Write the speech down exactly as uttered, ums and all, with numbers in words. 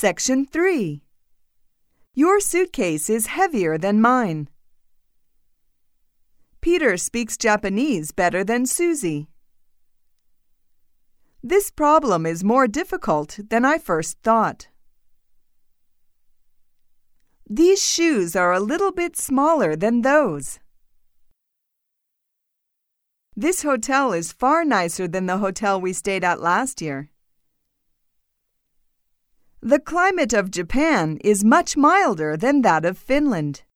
Section three. Your suitcase is heavier than mine. Peter speaks Japanese better than Susie. This problem is more difficult than I first thought. These shoes are a little bit smaller than those. This hotel is far nicer than the hotel we stayed at last year. The climate of Japan is much milder than that of Finland.